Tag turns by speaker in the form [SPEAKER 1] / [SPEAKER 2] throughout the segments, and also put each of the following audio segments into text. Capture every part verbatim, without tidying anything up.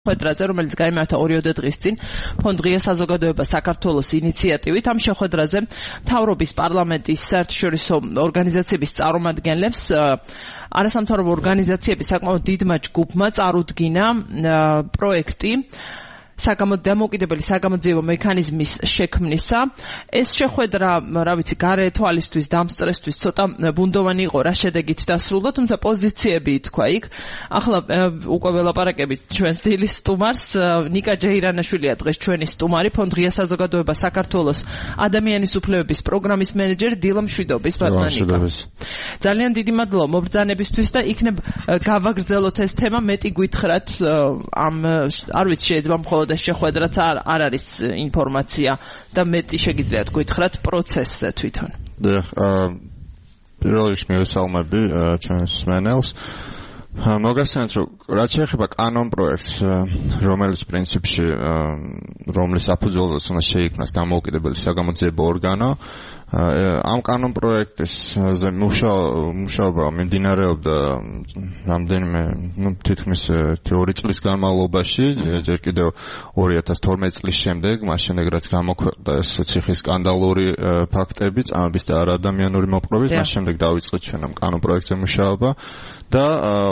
[SPEAKER 1] შეხვედრაზე, რომელიც გაიმართა ორიოდე დღის წინ ფონდ ღია საზოგადოება საქართველოს ინიციატივით. ამ შეხვედრაზე მთავრობის პარლამენტის საერთაშორისო ორგანიზაციების წარმომადგენლებს არასამთავრობო ორგანიზაციების საკმაოდ დიდმა ჯგუფმა წარუდგინა პროექტი დამოუკიდებელი საგამოძიებო მექანიზმის შექმნისა. ეს შეხვედრა, რა ვიცი, გარე თვალისთვის, დამსწრესთვის ცოტა ბუნდოვანი იყო, რა შედეგით დასრულდა, თუმცა პოზიციები თქვა იქ. ახლა უკვე ველაპარაკებით ჩვენს დილის სტუმარს, ნიკა ჯეირანაშვილია დღეს ჩვენი სტუმარი, ფონდ ღია საზოგადოება საქართველოს ადამიანის უფლებების პროგრამის მენეჯერი დილა მშვიდობის. ძალიან დიდი მადლობა მობრძანებისთვის და იქნებ გავაგრძელოთ ეს თემა, მეტი გითხრათ ამ არ ვიცი შეიძლება მხოლოდ შეხვედრაც არ არის ინფორმაცია და მეტი შეგიძლიათ გითხრათ პროცესზე თვითონ.
[SPEAKER 2] და პირველ რიგში მივესალმები ჩვენს მენელს. მოგესალმებით, რომ რაც შეეხება კანონ პროექტს, რომელიც პრინციპში რომლის საფუძველზეც უნდა შეიქმნას დამოუკიდებელი საგამოძიებო ორგანო, ამ კანონ პროექტის მუშაობა მიმდინარეობდა რამდენიმე, ну, თითქმის ორი წლის განმავლობაში, ჯერ კიდევ ორი ათას თორმეტი წლის შემდეგ, მას შემდეგ რაც გამოქვეყნდა ეს ციხის სკანდალური ფაქტები, წამების და არაადამიანური მოპყრობით, მას შემდეგ დავიწყეთ ჩვენ ამ კანონ პროექტზე მუშაობა. და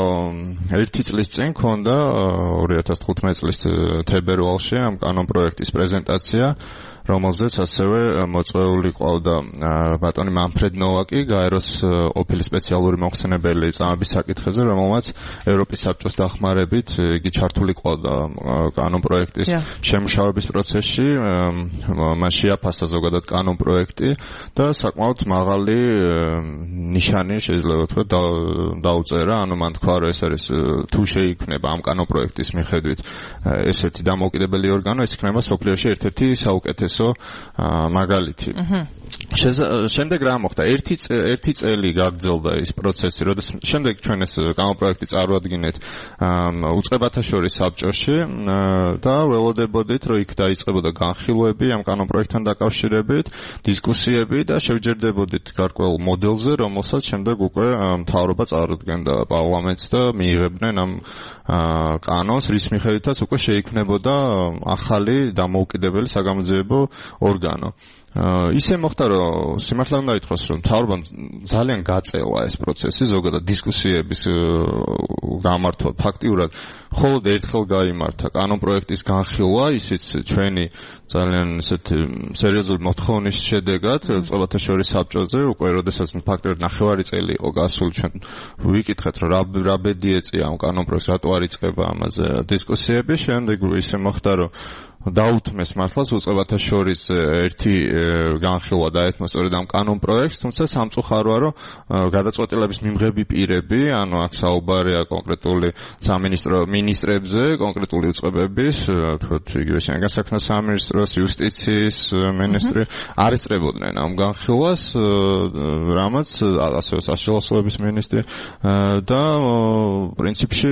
[SPEAKER 2] ერთი წლის წინ ქონდა ორი ათას თხუთმეტი წლის თებერვალში ამ კანონ პროექტის პრეზენტაცია, რომელზეც ასევე მოწვეული ყავდა ბატონი მანფრედ ნოვაკი, გაეროს ყოფილი სპეციალური მოხსენებელი წამების საკითხებზე, რომელმაც ევროპის საბჭოს დახმარებით იგი ჩართული ყავდა კანონ პროექტის შემუშავების პროცესში, მას შეაფასა ზოგადად კანონ პროექტი და საკმაოდ მაღალი ნიშანი შეიძლება ვთქვათ დაუწერა, ანუ მან თქვა, რომ ეს არის თუ შეიქმნება ამ კანონ პროექტის მიხედვით ესეთი დამოუკიდებელი ორგანო, ეს იქნება სოფლიოში ერთ-ერთი საუკეთესო მაგალითი. შემდეგ რა მოხდა? ერთი ერთი წელი გაგრძელდა ეს პროცესი, როდესაც შემდეგ ჩვენ ეს კანონ პროექტი წარუადგინეთ უწყებათა შორის საბჭოში და ველოდებოდით, რომ იქ დაიწყებოდა განხილვები ამ კანონ პროექტთან დაკავშირებით, დისკუსიები და შევჯერდებოდით გარკვეულ მოდელზე, რომელსაც შემდეგ უკვე მთავრობა წარუდგენდა პარლამენტს და მიიღებდნენ ამ კანონს, რის მიხედვითაც უკვე შეიქმნებოდა ახალი დამოუკიდებელი საგამოძიებო ორგანო. ისე მოხდა, რომ სიმართლე უნდა ითქვას, რომ მთავრობამ ძალიან გაწევა ეს პროცესი, ზოგადად დისკუსიების გამართვა ფაქტიურად მხოლოდ ერთხელ გაიმართა კანონ პროექტის განხილვა, ისიც ჩვენი ძალიან ესეთ სერიოზული მოთხოვნის შედეგად უწყებათა შორის საბჭოზე, უკვე როდესაც ფაქტიურად ნახევარი წელი იყო გასული, ჩვენ ვიკითხეთ, რომ რა რა ბედი ეწია ამ კანონ პროექტს, რატო არ იწყება ამაზე დისკუსიები, შემდეგ ისე მოხდა, რომ დაუთმეს მართლაც უწყებათა შორის ერთი განხილვა დაეთმო სწორედ ამ კანონ პროექტს, თუმცა სამწუხაროა, რომ გადაწყვეტილების მიმღები პირები, ანუ აქ საუბარია კონკრეტული სამინისტრო მინისტრებზე, კონკრეტული უწყებების, თქვათ იგივე შინაგან საქმეთა სამინისტროს, იუსტიციის მინისტრი არესტრებოდნენ ამ განხილვას, რამაც ასევე საშუალო სრულების მინისტრი და პრინციპში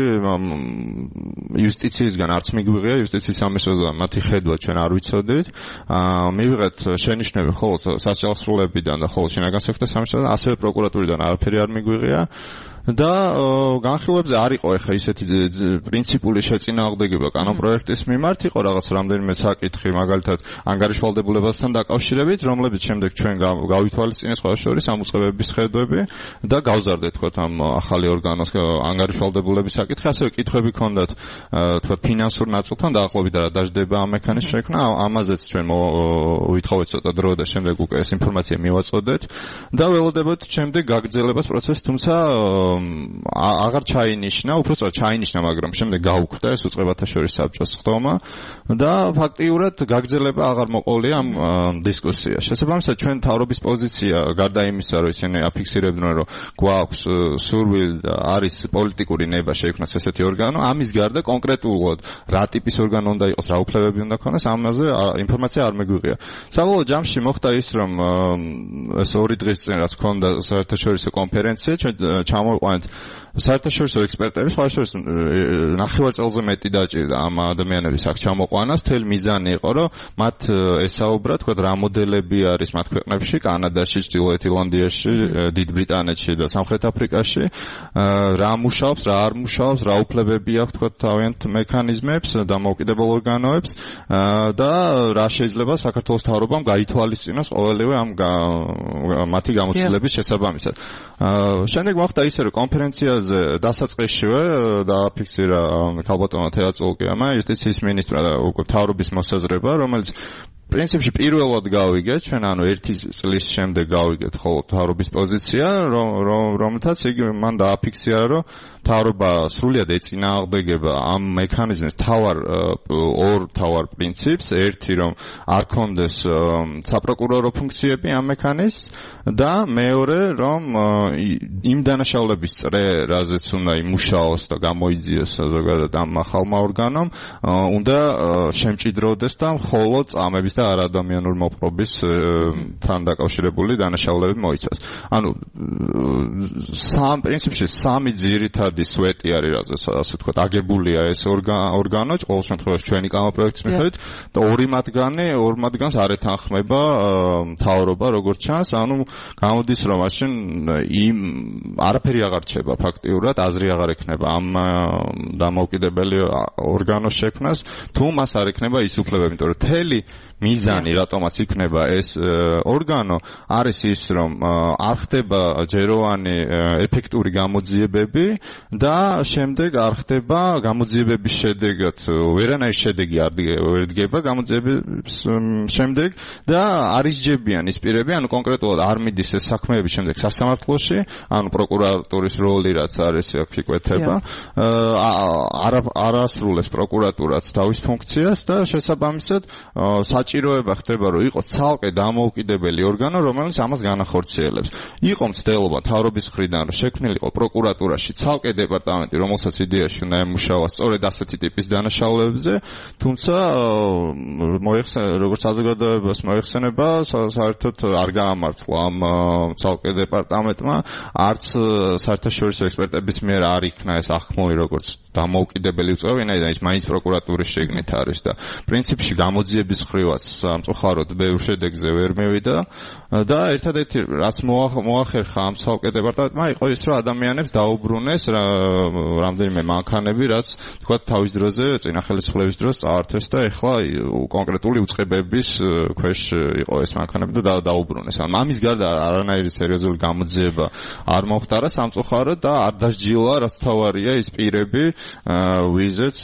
[SPEAKER 2] იუსტიციისგან არც მიგვიღია, იუსტიციის სამინისტროსგან მათი ხედვა ჩვენ არ ვიცოდით. მივიღეთ შენიშვნები ხოლმე სასჯელსრულებიდან და ხოლმე შინაგან საქმეთა სამინისტროსგან, ასევე პროკურატურიდან არაფერი არ მიგვიღია. და განხილვებზე არ იყო ეხა ისეთი პრინციპული შეწინააღმდეგება კანონ პროექტის მიმართ, იყო რაღაც რამდენიმე საკითხი, მაგალითად ანგარიშვალდებულებასთან დაკავშირებით, რომლებიც შემდეგ ჩვენ გავითვალისწინეს ყველა შორის ამ უწყებების ხედვები და გავზარდეთ თქო ამ ახალი ორგანოს ანგარიშვალდებულების საკითხი, ასევე კითხვები ჰქონდათ თქო ფინანსურ ნაწილთან დაახლოებით და რა დაждდება ამ მექანიზმის შექმნა, ამაზეც ჩვენ ვითხოვეთ ცოტა დრო და შემდეგ უკვე ეს ინფორმაცია მივაწოდეთ და ველოდებოდით შემდეგ გაგრძელებას პროცესს, თუმცა აღარ ჩაინიშნა, უბრალოდ ჩაინიშნა, მაგრამ შემდეგ გაუქმდა ეს უწყებათა შორის საბჭოს ხდომა და ფაქტიურად გაგრძელება აღარ მოყოლია ამ დისკუსიაში. შესაბამისად, ჩვენ მთავრობის პოზიცია გარდა იმისა, რომ ისინი აფიქსირებდნენ, რომ გვაქვს სურვილი და არის პოლიტიკური ნება შეიქმნას ესეთი ორგანო, ამის გარდა კონკრეტულად რა ტიპის ორგანო უნდა იყოს, რა უფლებები უნდა ქონდეს, ამაზე ინფორმაცია არ მეგვიღია. საბოლოო ჯამში მოხდა ის, რომ ეს ორი დღის წინ რაც ქონდა საერთაშორისო კონფერენცია, ჩვენ მოვიყვანეთ საერთაშორისო ექსპერტები, სხვა შორის ნახევარ წელზე მეტი დაჭირდა ამ ადამიანების აქ ჩამოყვანას, თელ მიზანი იყო, რომ მათ ესაუბრა, თქვა რა მოდელები არის მათ ქვეყნებში, კანადაში, ჩრდილოეთ ირლანდიაში, დიდ ბრიტანეთში და სამხრეთ აფრიკაში, რა მუშაობს, რა არ მუშაობს, რა უფლებები აქვს, თქვა თავიანთ მექანიზმებს, დამოუკიდებელ ორგანოებს და რა შეიძლება საქართველოს მთავრობამ გაითვალისწინოს ყოველივე ამ მათი გამოცდილების შესაბამისად. შემდეგ მოხდა ისე, რომ კონფერენციაზე დასაწყისშივე დააფიქსირა ქალბატონმა თეაწყულკიამა, იუსტიციის მინისტრმა და უკვე მთავრობის მოსაზრება, რომელიც პრინციპში პირველად გავიგეთ, ჩვენ ანუ ერთი წლის შემდეგ გავიგეთ ხოლმე მთავრობის პოზიცია, რომელთაც იგი მან დააფიქსირა, რომ მთავრობა სრულიად ეწინააღმდეგება ამ მექანიზმის თავარ ორ თავარ პრინციპს, ერთი რომ არ კონდეს საპროკურორო ფუნქციები ამ მექანიზმს და მეორე რომ იმ დანაშაულების წრე, რაზეც უნდა იმუშაოს და გამოიძიოს ზოგადად ამ ახალმა ორგანომ, უნდა შემჭიდროდეს და მხოლოდ წამების და არადამიანურ მოპყრობის თან დაკავშირებული დანაშაულები მოიცავს. ანუ სამ პრინციპში სამი ძირითადი სვეტი არის, რაზეც ასე ვთქვათ, აგებულია ეს ორგანო, ყოველ შემთხვევაში ჩვენი კამაპროექტის მიხედვით და ორი მათგანი, ორ მათგანს არ ეთანხმება მთავრობა, როგორც ჩანს, ანუ გამოდის, რომ მაშინ იმ არაფერი აღარ რჩება ფაქტიურად, აზრი აღარ ექნება ამ დამოუკიდებელი ორგანოს შექმნას, თუ მას არ ექნება ის უფლებები, იმიტომ რომ თელი მიზანი რატომაც იქნება ეს ორგანო არის ის, რომ არ ხდება ჯეროვანი ეფექტური გამოძიებები და შემდეგ არ ხდება გამოძიებების შედეგად ვერანაირი შედეგი არ დგება გამოძიებების შემდეგ და არის ჯებიან ის პირები, ანუ კონკრეტულად არ მიდის ეს საქმეები შემდეგ სასამართლოში, ანუ პროკურატურის როლი რაც არის აქ იკვეთება, არ ასრულებს პროკურატურაც თავის ფუნქციას და შესაბამისად საჭიროება ხდება, რომ იყოს ცალკე დამოუკიდებელი ორგანო, რომელიც ამას განახორციელებს. იყო მცდელობა მთავრობის მხრიდან, რომ შექმნილიყო პროკურატურაში ცალკე დეპარტამენტი, რომელსაც იდეაში უნდა ემუშავა სწორედ ასეთი ტიპის დანაშაულებებზე, თუმცა როგორც საზოგადოებას მოიხსენება, საერთოდ არ გაამართლა ამ ცალკე დეპარტამენტმა, არც საერთაშორისო ექსპერტების მიერ არ იქნა ეს ახმული როგორც დამოუკიდებელი უწყებია, და ის მაინც პროკურატურის შიგნით არის და პრინციპში გამოძიების ხრივაც სამწუხაროდ ბევრ შედეგზე ვერ მივიდა და ერთადერთი რაც მოახერხა ამ ცალკე დეპარტამენტმა იყო ის, რომ ადამიანებს დაუბრუნეს რამდენიმე მანქანები, რაც თქვა თავის დროზე წინა ხელისუფლების დროს წაართვეს და ეხლა კონკრეტული უწყებების ქვეშ იყო ეს მანქანები და დაუბრუნეს. ამის გარდა არანაირი სერიოზული გამოძიება არ მოხდარა სამწუხაროდ და არ დასჯილა, რაც თავარია ის პირები, ვიზეც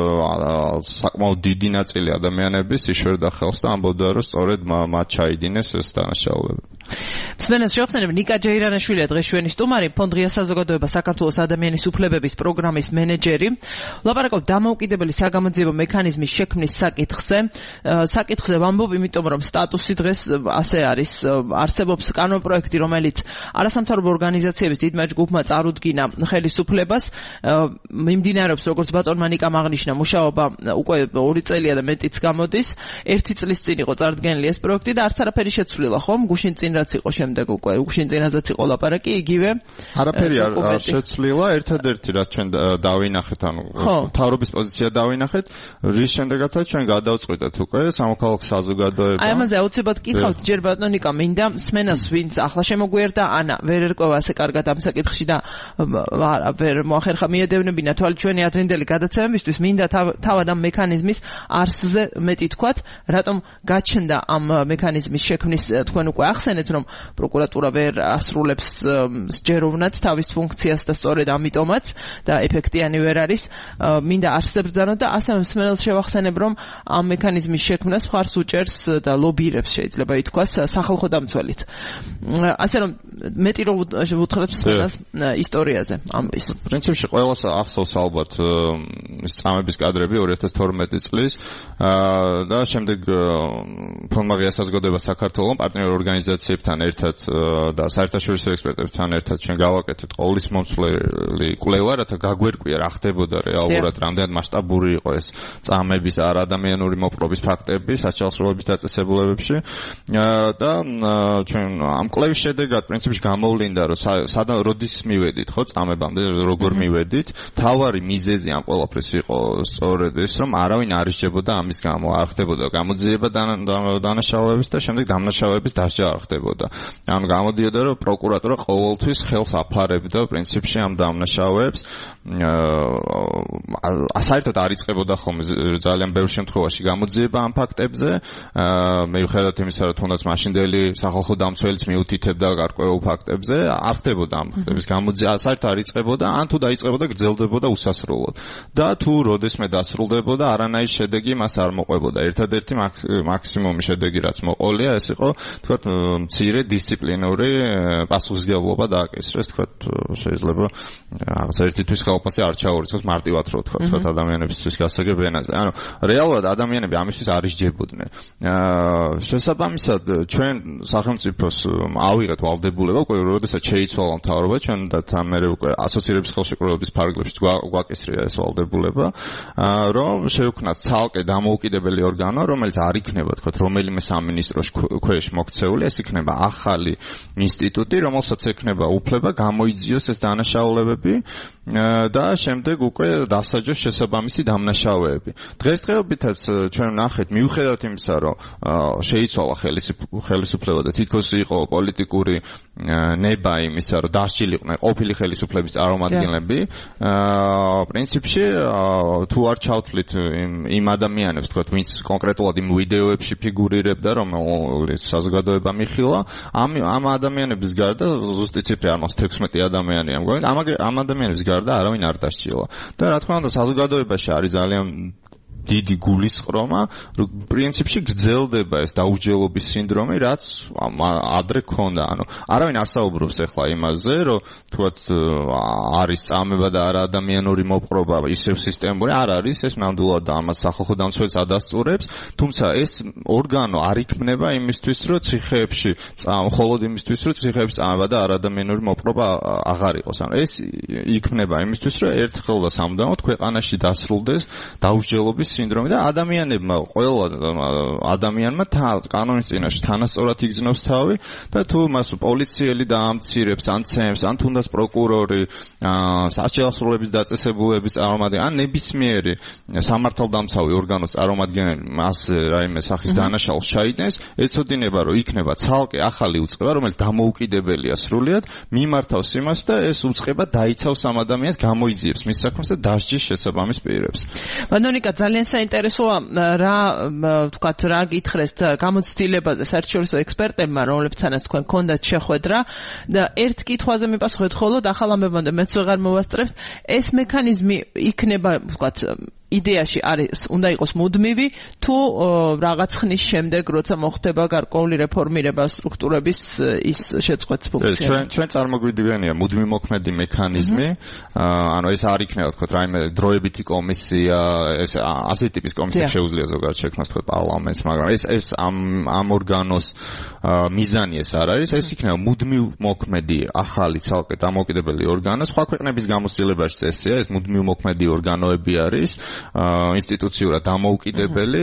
[SPEAKER 2] საკმაოდ დიდი ნაწილი ადამიანების იშორდა ხელს და ამბობდა, რომ სწორედ მათ ჩაიდინეს ეს დანაშაულები.
[SPEAKER 1] მსმენელს შევხსენებ, ნიკა ჯეირანაშვილია დღეს ჩვენი სტუმარი, ფონდ ღია საზოგადოება საქართველოს ადამიანის უფლებების პროგრამის მენეჯერი. ვლაპარაკობთ დამოუკიდებელი საგამოძიებო მექანიზმის შექმნის საკითხზე. საკითხზე ვამბობ, იმიტომ რომ სტატუსი დღეს ასე არის, არსებობს კანონპროექტი, რომელიც არასამთავრობო ორგანიზაციების დიდმა ჯგუფმა წარუდგინა ხელისუფლებას. მიმდინარეობს, როგორც ბატონმა ნიკამ აღნიშნა, მუშაობა უკვე ორი წელია და მეტიც გამოდის. ერთი წლის წინ იყო წარდგენილი ეს პროექტი და არც არაფერი შეცვლილა, ხომ? გუშინ წინ რაც იყო შემდეგ უკვე, გუშინ წინაზეც იყო ლაპარაკი, იგივე.
[SPEAKER 2] არაფერი არ შეცვლილა, ერთადერთი რაც ჩვენ დავინახეთ, ანუ მთავრობის პოზიცია დავინახეთ, რის შემდეგაც ჩვენ გადავწყვიტეთ უკვე სამოქალაქო საზოგადოება.
[SPEAKER 1] აი ამაზე აუცილებლად კითხავთ ჯერ ბატონო ნიკა, მინდა მსმენელს ვინც ახლა შემოგვიერდა, ანა ვერ ერკვევა ასე კარგად ამ საკითხში და ვერ მოახერხა მიედევნებინა თვალით ჩვენი ადრინდელი გადაცემებისთვის, მინდა თავად ამ მექანიზმის არსზე მეტი თქვათ, რატომ გაჩნდა ამ მექანიზმის შექმნის, თქვენ უკვე ახსენეთ, რომ პროკურატურა ვერ ასრულებს სჯეროვნად თავის ფუნქციას და სწორედ ამიტომაც და ეფექტიანი ვერ არის. მინდა არსზე ბრძანოთ და ასევე მსმენელს შევახსენებ, რომ ამ მექანიზმის შექმნას მხარს უჭერს და ლობირებს, შეიძლება ითქვას, სახალხო დამცველიც. ასე რომ მეტი რომ ვუთხრათ მსმენელს ისტორიაზე ამბის.
[SPEAKER 2] პრინციპში ყველას ახსოვს ალბათ ის წამების კადრები ორი ათას თორმეტი წლის და შემდეგ ფონდმა ღია საზოგადოება საქართველოს პარტნიორ ორგანიზაცია ორგანიზაციებთან ერთად და საერთაშორისო ექსპერტებთან ერთად ჩვენ გავაკეთეთ ყოვლის მომცვლელი კვლევა, რათა გაგვერკვია რა ხდებოდა რეალურად, რამდენად მასშტაბური იყო ეს წამების არადამიანური მოპყრობის ფაქტები სასჯელსროლების დაწესებულებებში და ჩვენ ამ კვლევის შედეგად პრინციპში გამოვლინდა, რომ სადაც როდის მივედით ხო წამებამდე, როგორ მივედით, თავარი მიზეზი ამ ყველაფრის იყო სწორედ ეს, რომ არავინ არ ისჯებოდა ამის გამო, არ ხდებოდა გამოძიება დანაშაულების და შემდეგ დამნაშავეების დასჯა არ ხდებოდა. ანუ გამოდიოდა, რომ პროკურატურა ყოველთვის ხელს აფარებდა პრინციპში ამ დამნაშავეებს. საერთოდ არ იწყებოდა ხომ ძალიან ბევრ შემთხვევაში გამოძიება ამ ფაქტებზე. მიუხედავად იმისა, რომ თუნდაც მაშინდელი სახალხო დამცველიც მიუთითებდა გარკვეულ ფაქტებზე, არ ხდებოდა ამ ფაქტების გამოძიება, საერთოდ არ იწყებოდა, ან თუ დაიწყებოდა, გრძელდებოდა უსასრულოდ. და თუ როდესმე დასრულდებოდა, არანაირი შედეგი მას არ მოყვებოდა. ერთადერთი მაქსიმუმი შედეგი რაც მოყოლია, ეს იყო, თქვათ, მცირე დისციპლინური პასუხისმგებლობა დააკისრეს, თქვათ, შეიძლება რაღაც ერთი თვის ხელფასი არ ჩაურიცხოს მარტივად რო თქვათ, თქვათ ადამიანებისთვის გასაგებ ენაზე. ანუ რეალურად ადამიანები ამისთვის არ ისჯებოდნენ. შესაბამისად, ჩვენ სახელმწიფოს ავიღეთ ვალდებულება, უკვე როდესაც შეიცვალა მთავრობა, ჩვენ და თან მერე უკვე ასოცირების ხელშეკრულების ფარგლებში გვაკისრია ეს ვალდებულება, რომ შევქმნათ ცალკე დამოუკიდებელი ორგანო, რომელიც არ იქნება, თქვათ, რომელიმე სამინისტროს ქვეშ მოქცეული, ეს იქნება ახალი ინსტიტუტი, რომელსაც ექნება უფლება გამოიძიოს ეს დანაშაულებები და შემდეგ უკვე დასაჯოს შესაბამისი დამნაშავეები. დღესდღეობითაც ჩვენ ნახეთ, მიუხედავად იმისა, რომ შეიცვალა ხელისუფლება და თითქოს იყო პოლიტიკური ნება იმისა, რომ დასჯილიყვნენ ყოფილი ხელისუფლების წარმომადგენლები, პრინციპში თუ არ ჩავთვლით იმ ადამიანებს, თქვათ, ვინც კონკრეტულად იმ ვიდეოებში ფიგურირებდა, რომელიც საზოგადოება მიხილა, ამ ამ ადამიანების გარდა ზუსტი ციფრი არ მაქვს თექვსმეტი ადამიანია მგონი, ამ ადამიანების გარდა არავინ არ დასჯილა. და რა თქმა უნდა, საზოგადოებაში არის ძალიან დიდი გულისყრომა, რომ პრინციპში გრძელდება ეს დაუჯელობის სინდრომი, რაც ადრე ქონდა. ანუ არავინ არ საუბრობს ახლა იმაზე, რომ თქვათ არის წამება და არა ადამიანური მოპყრობა ისევ სისტემური, არ არის, ეს ნამდვილად და ამას სახალხო დამცველს ადასტურებს, თუმცა ეს ორგანო არ იქმნება იმისთვის, რომ ციხეებში მხოლოდ იმისთვის, რომ ციხეებში წამება და არადამიანური მოპყრობა აღარ იყოს. ანუ ეს იქმნება იმისთვის, რომ ერთხელ და სამუდამოდ ქვეყანაში დასრულდეს დაუჯელობის სინდრომი და ადამიანებმა, ყველა ადამიანმა კანონის წინაშე თანასწორად იგრძნობს თავი და თუ მას პოლიციელი დაამცირებს, ან ცემს, ან თუნდაც პროკურორი, სასჯელსროლების დაწესებულების წარმომადგენელი, ან ნებისმიერი სამართალდამცავი ორგანოს წარმომადგენელი მას რაიმე სახის დანაშაულს ჩაიდნეს, ეცოდინება, რომ იქნება ცალკე ახალი უწყება, რომელიც დამოუკიდებელია სრულიად, მიმართავს იმას და ეს უწყება დაიცავს ამ ადამიანს, გამოიძიებს მის საქმეს და დასჯის შესაბამის პირებს.
[SPEAKER 1] ბანონიკა, ძალიან საინტერესოა რა ვთქვათ, რა გითხრეს გამოცდილებაზე საერთაშორისო ექსპერტებმა, რომლებთანაც თქვენ გქონდათ შეხვედრა და ერთ კითხვაზე მიპასუხეთ, ხოლოდ ახალ ამბებამდე მეც ვეღარ მოვასწრებთ, ეს მექანიზმი იქნება, ვთქვათ, იდეაში არის უნდა იყოს მუდმივი თუ რაღაც ხნის შემდეგ როცა მოხდება გარკვეული რეფორმირება სტრუქტურების ის შეწყვეტს ფუნქცია.
[SPEAKER 2] ჩვენ ჩვენ წარმოგვიდგენია მუდმივმოქმედი მექანიზმი, ანუ ეს არ იქნება თქო რაიმე დროებითი კომისია, ეს ასეთი ტიპის კომისია შეუძლია ზოგადად შექმნას თქო პარლამენტს, მაგრამ ეს ეს ამ ამ ორგანოს მიზანი ეს არ არის, ეს იქნება მუდმივმოქმედი ახალი ცალკე დამოუკიდებელი ორგანო, სხვა ქვეყნების გამოცდილებაში წესია, ეს მუდმივმოქმედი ორგანოები არის. ინსტიტუციურად დამოუკიდებელი,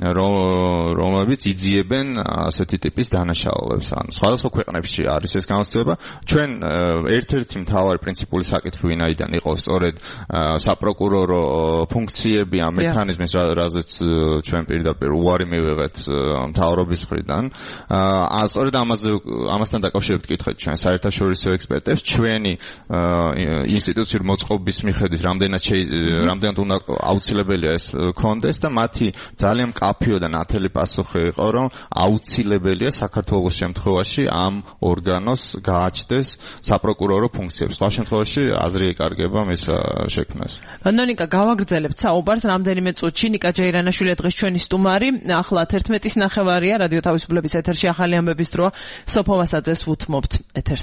[SPEAKER 2] რომლებიც იძიებენ ასეთი ტიპის დანაშაულებს. ანუ სხვადასხვა ქვეყნებში არის ეს გამოცდილება. ჩვენ ერთ-ერთი მთავარი პრინციპული საკითხი ვინაიდან იყო სწორედ საპროკურორო ფუნქციები ამ მექანიზმის, რაზეც ჩვენ პირდაპირ უარი მივიღეთ მთავრობის მხრიდან. სწორედ ამაზე ამასთან დაკავშირებით კითხეთ ჩვენ საერთაშორისო ექსპერტებს, ჩვენი ინსტიტუციური მოწყობის მიხედვით რამდენად რამდენად უნდა აუცილებელია ეს კონდეს და მათი ძალიან მკაფიო და ნათელი პასუხი იყო, რომ აუცილებელია საქართველოს შემთხვევაში ამ ორგანოს გააჩნდეს საპროკურორო ფუნქციები. სხვა შემთხვევაში აზრი ეკარგება მის შექმნას.
[SPEAKER 1] ბანონიკა, გავაგრძელებთ საუბარს რამდენიმე წუთში. ნიკა ჯეირანაშვილი დღეს ჩვენი სტუმარი. ახლა თერთმეტის ნახევარია რადიო თავისუფლების ეთერში ახალი ამბების დროა. სოფო მასაძეს ვუთმობთ ეთერს.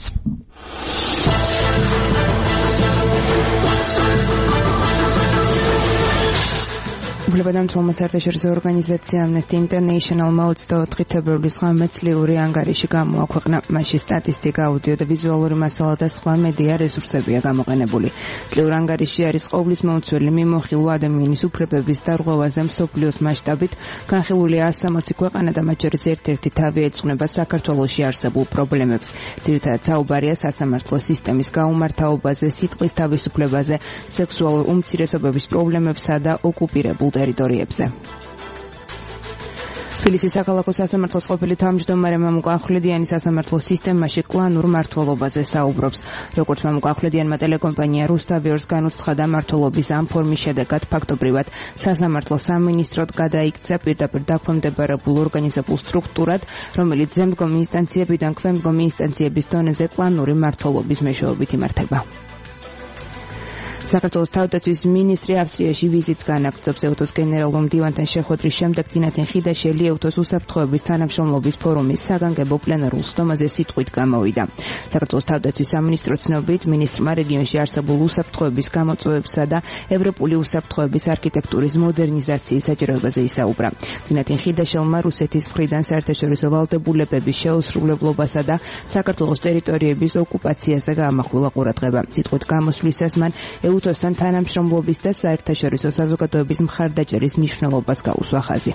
[SPEAKER 3] უფლებადამცველმა საერთაშორისო ორგანიზაცია Amnesty International-მა ოცდაოთხი თებერვლის ღამე წლიური ანგარიში გამოაქვეყნა. მასში სტატისტიკა, აუდიო და ვიზუალური მასალა და სხვა მედია რესურსებია გამოყენებული. წლიურ ანგარიში არის ყოვლის მომცველი მიმოხილვა ადამიანის უფლებების დარღვევაზე მსოფლიოს მასშტაბით. განხილულია ასი ქვეყანა და მათ შორის ერთ-ერთი თავი ეძღვნება საქართველოში არსებულ პრობლემებს. ძირითადად საუბარია სასამართლო სისტემის გაუმართავობაზე, სიტყვის თავისუფლებაზე, სექსუალურ უმცირესობების პრობლემებსა და ოკუპირებულ ტერიტორიებზე. თბილისის საქალაქო სასამართლოს ყოფილი თავმჯდომარე მამუკა ახვლედიანი სასამართლო სისტემაში კლანურ მმართველობაზე საუბრობს. როგორც მამუკა ახვლედიანმა ტელეკომპანია რუსთავიორს განუცხადა, მმართველობის ამ ფორმის შედეგად ფაქტობრივად სასამართლო სამინისტროდ გადაიქცა პირდაპირ დაქვემდებარებულ ორგანიზებულ სტრუქტურად, რომელიც ზემდგომი ინსტანციებიდან ქვემდგომი ინსტანციების დონეზე კლანური მმართველობის მეშვეობით იმართება. საქართველოს თავდაცვის მინისტრი ავსტრიაში ვიზიტს განაგრძობს. ეუთოს გენერალურ მდივანთან შეხვედრის შემდეგ თინათინ ხიდაშელი ეუთოს უსაფრთხოების თანამშრომლობის ფორუმის საგანგებო პლენარულ სხდომაზე სიტყვით გამოვიდა. საქართველოს თავდაცვის სამინისტროს ცნობით, მინისტრმა რეგიონში არსებულ უსაფრთხოების გამოწვევებსა და ევროპული უსაფრთხოების არქიტექტურის მოდერნიზაციის საჭიროებაზე ისაუბრა. თინათინ ხიდაშელმა რუსეთის მხრიდან საერთაშორისო ვალდებულებების შეუსრულებლობასა და საქართველოს ტერიტორიების ოკუპაციაზე გაამახვილა ყურადღება. სიტყვით გამოსვლისას მან უთოსთან თანამშრომლობის და საერთაშორისო საზოგადოების მხარდაჭერის მნიშვნელობას გაუსვა ხაზი.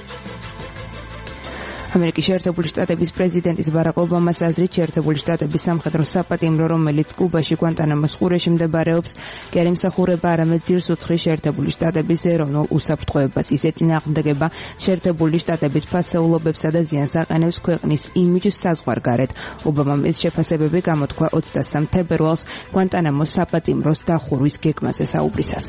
[SPEAKER 3] ამერიკის შეერთებული შტატების პრეზიდენტის ბარაკ ობამას აზრით, შეერთებული შტატების სამხედრო საპატიმრო, რომელიც კუბაში გვანტანამოს ყურეში მდებარეობს, კი არ ემსახურება არამედ ძირს უძღვის შეერთებული შტატების ეროვნულ უსაფრთხოებას. ის ეწინააღმდეგება შეერთებული შტატების ფასეულობებსა და ზიანს აყენებს ქვეყნის იმიჯს საზღვარგარეთ. ობამამ ეს შეფასებები გამოთქვა ოცდასამ თებერვალს გვანტანამოს საპატიმროს დახურვის გეგმაზე საუბრისას.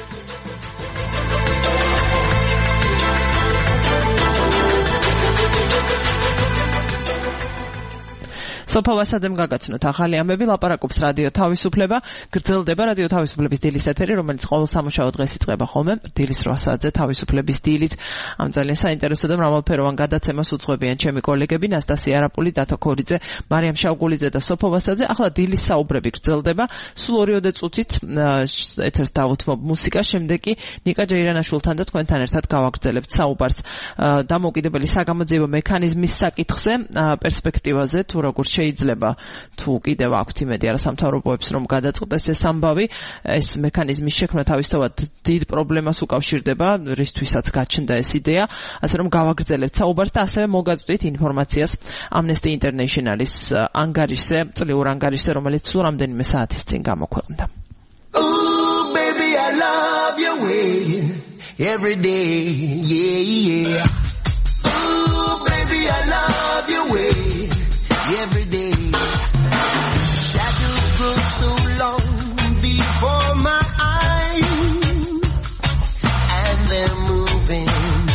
[SPEAKER 1] სოფავასადემ გაგაცნოთ ახალი ამბები, ლაპარაკობს რადიო თავისუფლება, გრძელდება რადიო თავისუფლების დილის ეთერი, რომელიც ყოველ სამუშაო დღეს იწყება ხოლმე დილის რვა საათზე თავისუფლების დილით. ამ ძალიან საინტერესო და მრავალფეროვან გადაცემას უძღვებიან ჩემი კოლეგები ნასტასია არაპული, დათო ქორიძე, მარიამ შავგულიძე და სოფავასაძე. ახლა დილის საუბრები გრძელდება. სულ ორიოდე წუთით ეთერს დავუთმობ მუსიკას, შემდეგ კი ნიკა ჯეირანაშვილთან და თქვენთან ერთად გავაგრძელებთ საუბარს დამოუკიდებელი საგამოძიებო მექანიზმის საკითხზე, პერსპექტივაზე, თუ როგორ შეიძლება თუ კიდევ აქვთ იმედი არასამთავრობოებს რომ გადაწყდეს ეს ამბავი, ეს მექანიზმის შექმნა თავისთავად დიდ პრობლემას უკავშირდება, რისთვისაც გაჩნდა ეს იდეა, ასე რომ გავაგრძელებთ საუბარს და ასევე მოგაწვდით ინფორმაციას Amnesty International-ის ანგარიშზე, წლიურ ანგარიშზე, რომელიც სულ რამდენიმე საათის წინ გამოქვეყნდა.
[SPEAKER 4] Ooh, baby, I love your way every day, yeah, yeah. Ooh, baby, I love your way every day. Shadows grow so long before my eyes, and they're moving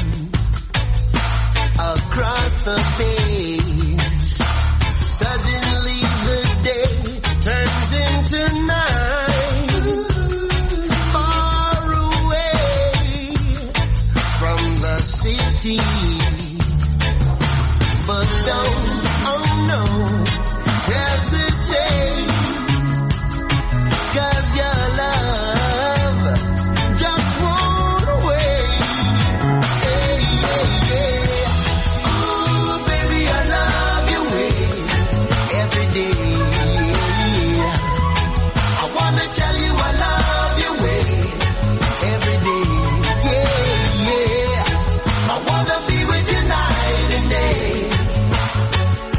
[SPEAKER 4] across the face. Suddenly the day turns into night, far away from the city. But don't, oh no, hesitate, 'cause your love just won't wait. Hey, hey, yeah. Ooh, baby, I love your way every day. I wanna tell you I love your way every day. Yeah, yeah. I wanna be with you night and day.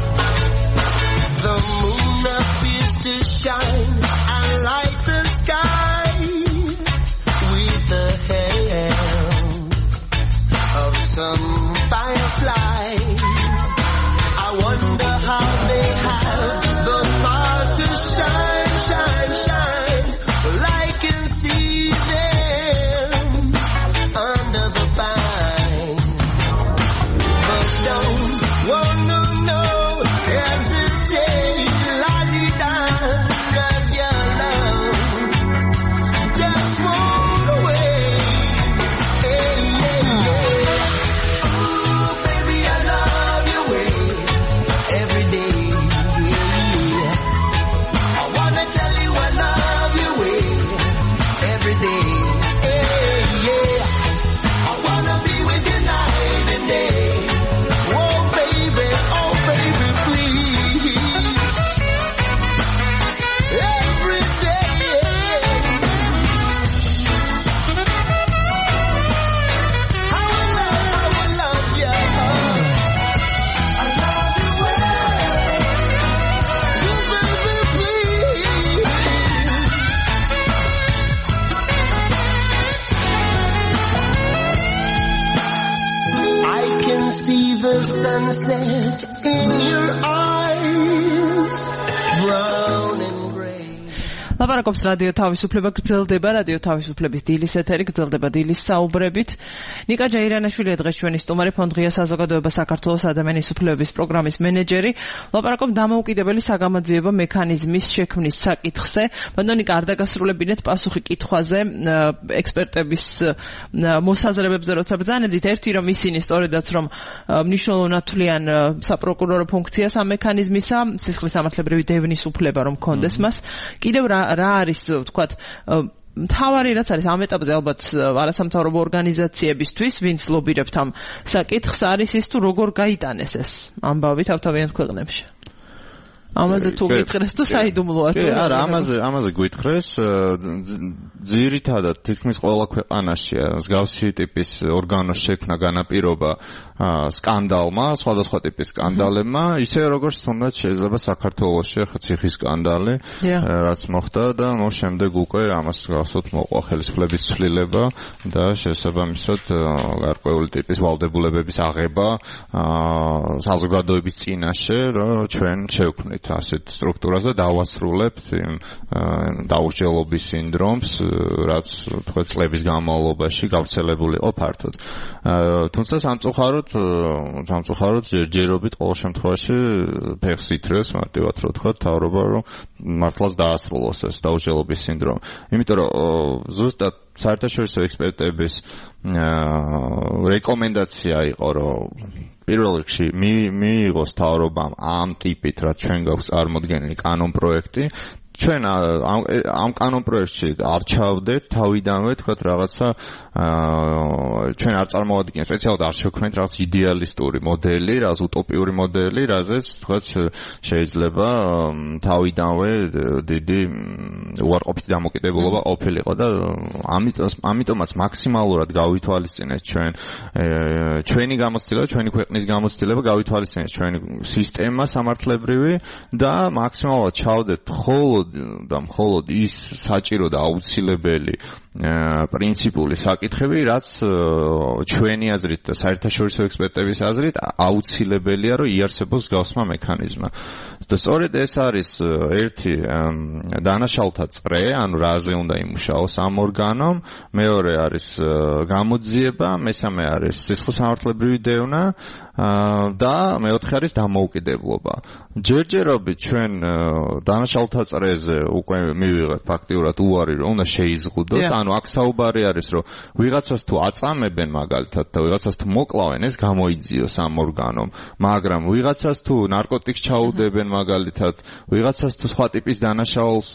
[SPEAKER 4] the sunset in your eyes, brown and gray.
[SPEAKER 1] ლაპარაკობს რადიო თავისუფლება, გრძელდება რადიო თავისუფლების დილის ეთერი, გრძელდება დილის საუბრებით. ნიკა ჯაირანაშვილი დღეს ჩვენი სტუმარი, ფონდ-ღია საზოგადოება საქართველოს ადამიანის უფლებების პროგრამის მენეჯერი. ლაპარაკობ დამოუკიდებელი საგამოძიებო მექანიზმის შექმნის საკითხზე. ბატონო ნიკა, არ დაგასრულებინეთ პასუხი კითხვაზე ექსპერტების მოსაზრებებზე, როცა ბრძანებდით, ერთი რომ ისინი სწორედაც რომ მნიშვნელოვნად თვლიან საპროკურორო ფუნქციას ამ მექანიზმისა, სისხლის სამართლებრივი დევნის უფლება რომ კონდეს მას. კიდევ რა რა არის ვთქვათ მთავარი რაც არის ამ ეტაპზე ალბათ არასამთავრობო ორგანიზაციებისთვის, ვინც ლობირებთ ამ საკითხს, არის ის თუ როგორ გაიტანეს ეს ამბავი თავთავიანთ ქვეყნებში. ამაზე თუ გითხრეს თუ საიდუმლოა თუ
[SPEAKER 2] არა, ამაზე ამაზე გითხრეს ძირითადად თითქმის ყველა ქვეყანაში მსგავსი ტიპის ორგანოს შექმნა განაპირობა სკანდალმა, სხვადასხვა ტიპის სკანდალებმა, ისე როგორც თუნდაც შეიძლება საქართველოში ხა ციხის სკანდალი, რაც მოხდა და ნუ შემდეგ უკვე ამას გასult მოყვა ხელისუფლების ცვლილება და შესაბამისად გარკვეული ტიპის ვალდებულებების აღება საზოგადოების წინაშე, რომ ჩვენ შევქმნით ასეთ სტრუქტურას და დავასრულებთ იმ დაუსჯელობის სინდრომს, რაც თქვა წლების განმავლობაში გავრცელებული იყო ფართოდ. თუმცა სამწუხაროდ სამწუხაროდ ჯერჯერობით ყოველ შემთხვევაში ფეხს ითრევს მარტივად რო თქვა თავრობა რომ მართლაც დაასრულოს ეს დაუსჯელობის სინდრომი. იმიტომ რომ ზუსტად საერთაშორისო ექსპერტების რეკომენდაცია იყო რომ პირველ რიგში მიიღოს თავრობამ ამ ტიპით რაც ჩვენ გვაქვს წარმოდგენილი კანონპროექტი, ჩვენ ამ კანონპროექტში არ ჩავდეთ თავიდანვე თქვათ რაღაცა ჩვენ არ წარმოვადგინეთ სპეციალურად არ შევქმნით რაღაც იდეალისტური მოდელი, რაღაც უტოპიური მოდელი, რაზეც თქვათ შეიძლება თავიდანვე დიდი უარყოფითი დამოკიდებულება ყოფილიყო და ამიტომაც მაქსიმალურად გავითვალისწინეთ ჩვენ ჩვენი გამოცდილება, ჩვენი ქვეყნის გამოცდილება გავითვალისწინეთ ჩვენი სისტემა სამართლებრივი და მაქსიმალურად ჩავდეთ მხოლოდ და მხოლოდ ის საჭირო და აუცილებელი პრინციპული საკითხები, რაც ჩვენი აზრით და საერთაშორისო ექსპერტების აზრით აუცილებელია, რომ იარსებოს გავსმა მექანიზმა. და სწორედ ეს არის ერთი დანაშაულთა წრე, ანუ რაზე უნდა იმუშაოს ამ ორგანომ, მეორე არის გამოძიება, მესამე არის სისხლის სამართლებრივი დევნა და მეოთხე არის დამოუკიდებლობა. ჯერჯერობით ჩვენ დანაშაულთა წრეზე უკვე მივიღეთ ფაქტიურად უარი, რომ უნდა შეიზღუდოს, ანუ აქ საუბარი არის, რომ ვიღაცას თუ აწამებენ მაგალითად და ვიღაცას თუ მოკლავენ, ეს გამოიძიოს ამ ორგანომ, მაგრამ ვიღაცას თუ ნარკოტიკს ჩაუდებენ მაგალითად, ვიღაცას თუ სხვა ტიპის დანაშაულს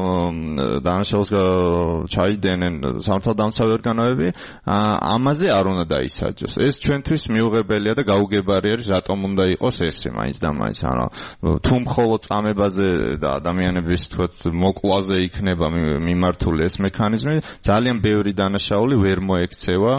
[SPEAKER 2] დანაშაულს ჩაიდენენ სამართალდამცავი ორგანოები, ამაზე არ უნდა დაისაჯოს. ეს ჩვენთვის მიუღებელია და გაუგებარი არის, რატომ უნდა იყოს ესე მაინც და მაინც, ანუ თუ მხოლოდ წამებაზე და ადამიანების თქვათ მოკლაზე იქნება მიმართული ეს მექანიზმი, ძალიან ბევრი დანაშაული ვერ მოექცევა.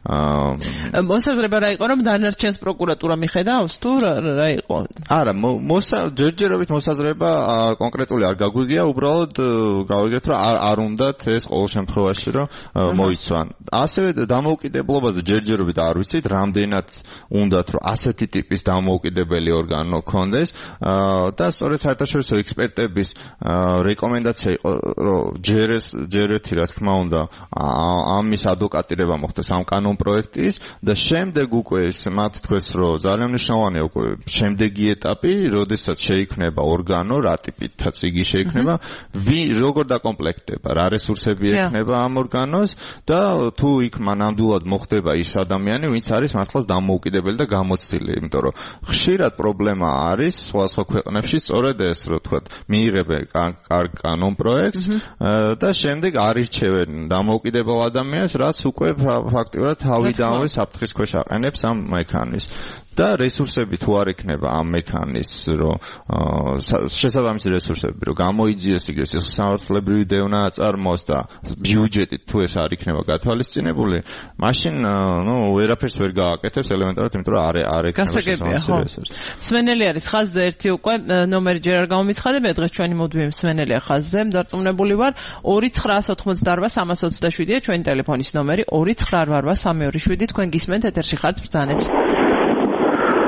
[SPEAKER 1] მოსაზრება რა იყო, რომ დანარჩენს პროკურატურა მიხედავს თუ რა იყო?
[SPEAKER 2] არა, ჯერჯერობით მოსაზრება კონკრეტული არ გაგვიგია, უბრალოდ გავიგეთ, რომ არ უნდათ ეს ყოველ შემთხვევაში რომ მოიცვან. ასევე დამოუკიდებლობაზე ჯერჯერობით არ ვიცით, რამდენად უნდათ რომ ასეთი ტიპის დამოუკიდებელი ორგანო ქონდეს და სწორედ საერთაშორისო ექსპერტების რეკომენდაცია იყო, რომ ჯერეს ჯერეთი რა თქმა უნდა ამის ადვოკატირება მოხდეს ამ კანონპროექტის და შემდეგ უკვე ეს მათ თქვეს, რომ ძალიან მნიშვნელოვანია უკვე შემდეგი ეტაპი, როდესაც შეიქმნება ორგანო, რა ტიპითაც იგი შეიქმნება, როგორ დაკომპლექტდება, რა რესურსები ექნება ამ ორგანოს და თუ იქ მანამდვილად მოხდება ის ადამიანი, ვინც არის მართლაც დამოუკიდებელი და გამოცდილი, იმიტომ რომ ხშირად პრობლემა არის სხვადასხვა ქვეყნებში სწორედ ეს, რომ თქვათ მიიღებენ კარგ კანონპროექტს და შემდეგ არირჩევენ დამოუკიდებელ ადამიანს, რაც უკვე ფაქტიურად თავიდანვე საფრთხის ქვეშ აყენებს ამ მექანიზმს. და რესურსები თუ არ ექნება ამ მექანიზმს, რომ შესაბამისი რესურსები, რომ გამოიძიოს იგივე სისხლის სამართლებრივი დევნა აწარმოოს და ბიუჯეტით თუ ეს არ იქნება გათვალისწინებული, მაშინ ნუ ვერაფერს ვერ გააკეთებს ელემენტარად, იმიტომ რომ არ არ ექნება რესურსი.
[SPEAKER 1] მსმენელი არის ხაზზე ერთი უკვე ნომერი ჯერ არ გამომიცხადებია, დღეს ჩვენი მოდვიე მსმენელია ხაზზე, დარწმუნებული ვარ ორი ცხრაას ოთხმოცდაარბა სამას ოცდაშვიდია ჩვენი ტელეფონის ნომერი ორი ცხრა რვა რვა სამი ორი შვიდი, თქვენ გისმენთ ეთერში ხართ, ბრძანეთ.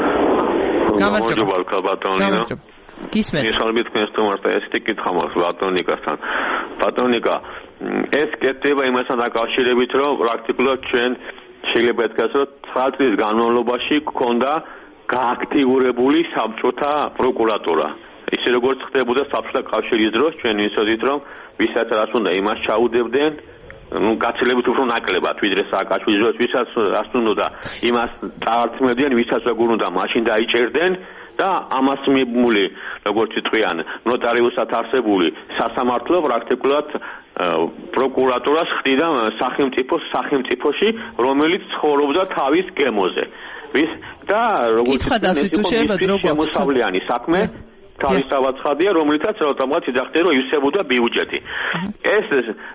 [SPEAKER 1] გამარჯობა
[SPEAKER 5] ბატონო.
[SPEAKER 1] გისმენთ.
[SPEAKER 5] მიხალბი თქვენს თომართა ესეთი კითხვა მაქვს ბატონიკასთან. ბატონიკა, ეს კეთდება იმასთან დაკავშირებით, რომ პრაქტიკულად ჩვენ შეიძლება ითქვას, რომ ცხრა წლის განმავლობაში გქონდა გააქტიურებული საბჭოთა პროკურატურა. ისე როგორც ხდებოდა საბჭოთა კავშირის დროს, ჩვენ ვიცოდით, რომ ვისაც რას უნდა იმას ჩაუდებდნენ, ну გაცილებით უფრო ნაკლებად, ვიდრე სააკაშვილის დროს, ვისაც რას უნდა იმას წაართმევდნენ, ვისაც როგორ უნდა მაშინ დაიჭერდნენ და ამას მიბმული, როგორც იტყვიან, ნოტარიუსად არსებული სასამართლო პრაქტიკულად პროკურატურას ხდიდა სახელმწიფოს სახელმწიფოში, რომელიც ცხოვრობდა თავის გემოზე. ვის და როგორც იტყვიან, შემოსავლიანი საქმე თავისთავად ხადია, რომლითაც ავტომატურად იძახდა, რომ ივსებოდა ბიუჯეტი. ეს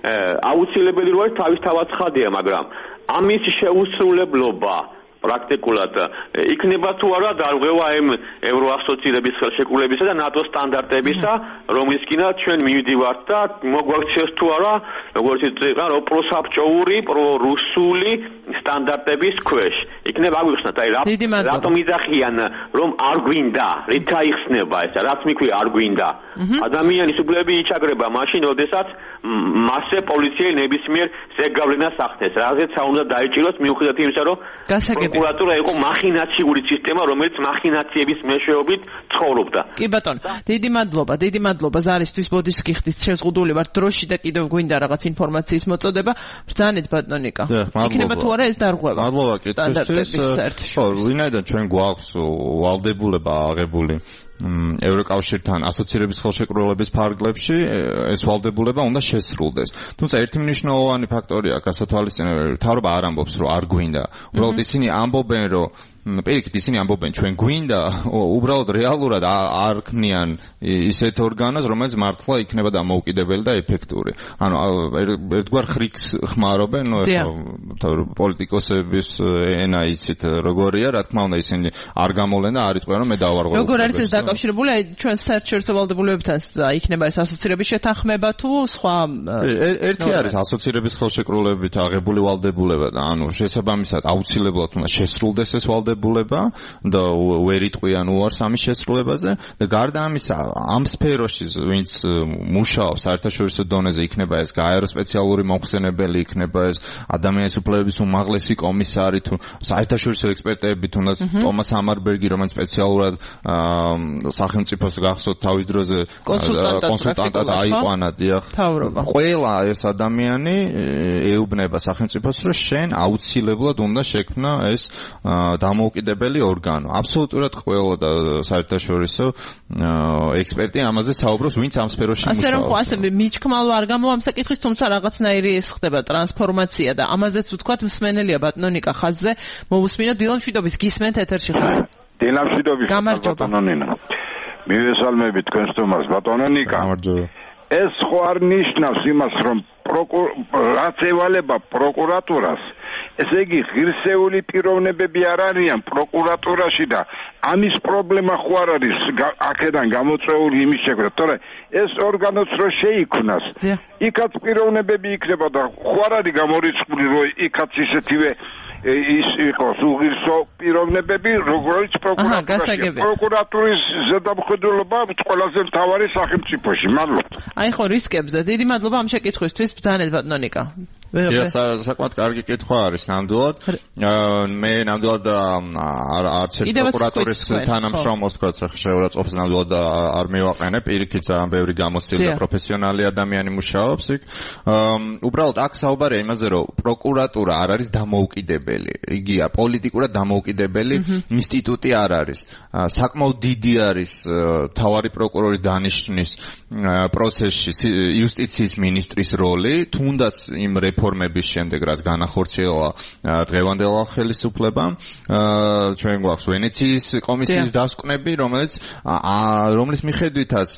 [SPEAKER 5] აუცილებელი როა თავისთავად ხადია, მაგრამ ამის შეუსრულებლობა პრაქტიკულად იქნება თუ არა დარღვევა იმ ევროასოცირების ხელშეკრულებისა და ნატოს სტანდარტებისა, რომლისკენაც ჩვენ მივდივართ და მოგვაქციეს თუ არა, როგორც იტყვიან, რომ პროსაბჭოური, პრორუსული სტანდარტების ქვეშ. იქნება აგვიხსნათ, აი რატომ იძახიან, რომ არ გვინდა, რით აიხსნება ეს, რაც მიქვია არ გვინდა. ადამიანის უფლებები იჩაგრება მაშინ, როდესაც მასზე პოლიცია ნებისმიერ ზეგავლენას ახდენს. რაზეც უნდა დაიჭიროს მიუხედავად იმისა, რომ პროკურატურა იყო მახინაციური სისტემა, რომელიც მახინაციების მეშვეობით ცხოვრობდა.
[SPEAKER 1] კი ბატონო, დიდი მადლობა, დიდი მადლობა ზარისთვის ბოდიშს გიხდით, შეზღუდული ვართ დროში და კიდევ გვინდა რაღაც ინფორმაციის მოწოდება. ბრძანეთ ბატონიკა. იქნება თუ არა ეს დარღვევა.
[SPEAKER 2] მადლობა კითხვისთვის. ხო, ვინაიდან ჩვენ გვაქვს ვალდებულება აღებული ევროკავშირთან ასოცირების ხელშეკრულების ფარგლებში, ეს ვალდებულება უნდა შესრულდეს. თუმცა ერთი მნიშვნელოვანი ფაქტორია გასათვალისწინებელი, მთავრობა არ ამბობს, რომ არ გვინდა. უბრალოდ ისინი ამბობენ, რომ პირიქით ისინი ამბობენ, ჩვენ გვინდა, უბრალოდ რეალურად არ ქმნიან ისეთ ორგანოს, რომელიც მართლა იქნება დამოუკიდებელი და ეფექტური. ანუ ერთგვარ ხრიქს ხმარობენ, ნუ ეხლა პოლიტიკოსების ენა იცით როგორია, რა თქმა უნდა ისინი არ გამოვლენ და არ იტყვიან, რომ მე დავარღვევ.
[SPEAKER 1] როგორ არის ეს დაკავშირებული? აი ჩვენ საერთაშორისო ვალდებულებებთან იქნება ეს ასოცირების შეთანხმება თუ სხვა?
[SPEAKER 2] ერთი არის ასოცირების ხელშეკრულებით აღებული ვალდებულება და ანუ შესაბამისად აუცილებლად უნდა შესრულდეს ეს ვალდებულება და ვერ იტყვიან უარს ამის შესრულებაზე და გარდა ამისა ამ სფეროში ვინც მუშაობს საერთაშორისო დონეზე იქნება ეს გაერო სპეციალური მომხსენებელი, იქნება ეს ადამიანის უფლებების უმაღლესი კომისარი თუ საერთაშორისო ექსპერტები, თუნდაც ტომას ამარბერგი, რომელიც სპეციალურად სახელმწიფოს გახსოვთ თავის დროზე კონსულტანტად აიყვანა, დიახ. ყველა ეს ადამიანი ეუბნება სახელმწიფოს, რომ შენ აუცილებლად უნდა შექმნა ეს დამოუკიდებელი ორგანო. აბსოლუტურად ყველა და საერთაშორისო ექსპერტი ამაზე საუბრობს, ვინც ამ სფეროში მუშაობს.
[SPEAKER 1] ასე რომ ხო ასე მიჩქმალვა არ გამოვა ამ საკითხის, თუმცა რაღაცნაირი ეს ხდება ტრანსფორმაცია და ამაზეც ვთქვათ მსმენელია ბატონიკა ხაზზე. მოვუსმინოთ დილამ შვიდობის, გისმენთ ეთერში ხართ.
[SPEAKER 6] დილამ შვიდობის ბატონონინა. მივესალმებით თქვენს თომას ბატონონიკა.
[SPEAKER 2] გამარჯობა.
[SPEAKER 6] ეს ხო არ ნიშნავს იმას, რომ რაც ევალება პროკურატურას, ესე იგი ღირსეული პიროვნებები არ არიან პროკურატურაში და ამის პრობლემა ხო არ არის აქედან გამოწვეული იმის შექმნა, თორე ეს ორგანოც რო შეიქმნას, იქაც პიროვნებები იქნება და ხო არ არის გამორიცხული, რომ იქაც ისეთივე ის იყოს უღირსო პიროვნებები, როგორც პროკურატურაში. პროკურატურის ზედამხედველობა ყველაზე მთავარი სახელმწიფოში. მადლობა.
[SPEAKER 1] აი ხო რისკებს და დიდი მადლობა ამ შეკითხვისთვის. ბრძანეთ ბატონიკა.
[SPEAKER 2] დიახ, საკმაოდ კარგი კითხვა არის ნამდვილად. მე ნამდვილად არც ერთ პროკურატურის თანამშრომლს თქვა შეურაცხყოფს ნამდვილად არ მივაყენებ. პირიქით ძალიან ბევრი გამოცდილი და პროფესიონალი ადამიანი მუშაობს იქ. უბრალოდ აქ საუბარია იმაზე, რომ პროკურატურა არ არის დამოუკიდებელი. იგია პოლიტიკურად დამოუკიდებელი ინსტიტუტი არ არის. საკმაოდ დიდი არის მთავარი პროკურორის დანიშვნის პროცესში იუსტიციის მინისტრის როლი, თუნდაც იმ რეფორმების შემდეგ, რაც განახორციელა დღევანდელ ხელისუფლებამ, ჩვენ გვაქვს ვენეციის კომისიის დასკვნები, რომელიც რომლის მიხედვითაც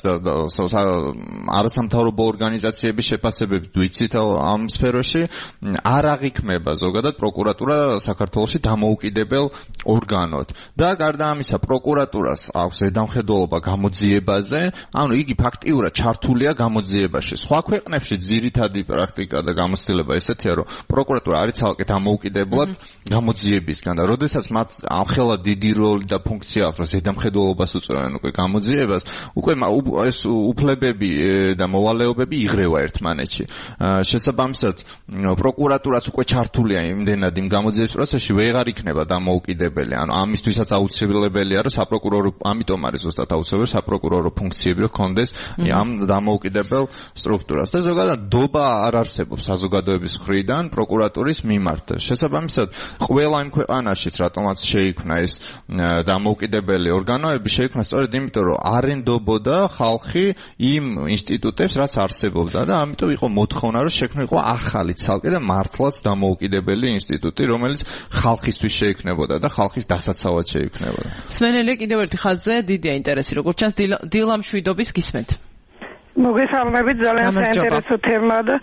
[SPEAKER 2] არასამთავრობო ორგანიზაციების შეფასებებით ვიცით ამ სფეროში არ აღიქმება ზოგადად პროკურატურა საქართველოში დამოუკიდებელ ორგანოდ. და გარდა ამისა, პროკურატურას აქვს ზედამხედველობა გამოძიებაზე, ანუ იგი ფაქტიურად ჩართულია გამოძიებაში. სხვა ქვეყნებში ძირითადი პრაქტიკა და გამოცდილება ესეთია, რომ პროკურატურა არის ცალკე დამოუკიდებლად გამოძიებისგან და როდესაც მათ ამხელა დიდი როლი და ფუნქცია აქვს, რომ ზედამხედველობას უწევენ უკვე გამოძიებას, უკვე ეს უფლებები და მოვალეობები იღრევა ერთმანეთში. შესაბამისად, პროკურატურაც უკვე ჩართულია იმდენად იმ გამოძიების პროცესში, ვეღარ იქნება დამოუკიდებელი. ანუ ამისთვისაც აუცილებელია, რომ საპროკურორო, ამიტომ არის ზუსტად აუცილებელი საპროკურორო ფუნქციები, რომ კონდეს ამ დამოუკიდებელ სტრუქტურას. და ზოგადად დობა არ არსებობს საზოგადოების მხრიდან პროკურატურის მიმართ. შესაბამისად, ყველა იმ ქვეყანაშიც, რატომაც შეიქმნა ეს დამოუკიდებელი ორგანოები, შეიქმნა სწორედ იმიტომ, რომ არ ენდობოდა ხალხი იმ ინსტიტუტებს, რაც არსებობდა და ამიტომ იყო მოთხოვნა, რომ შექმნილიყო ახალი ცალკე და მართლაც დამოუკიდებელი ინსტიტუტი, რომელიც ხალხისთვის შეიქმნებოდა და ხალხის დასაცავად შეიქმნებოდა.
[SPEAKER 1] სმენელი კიდევ ერთი ხაზზე დიდია ინტერესი, როგორც ჩანს დილა მშვიდობის გისმენთ.
[SPEAKER 7] მოგესალმებით, ძალიან საინტერესო თემა და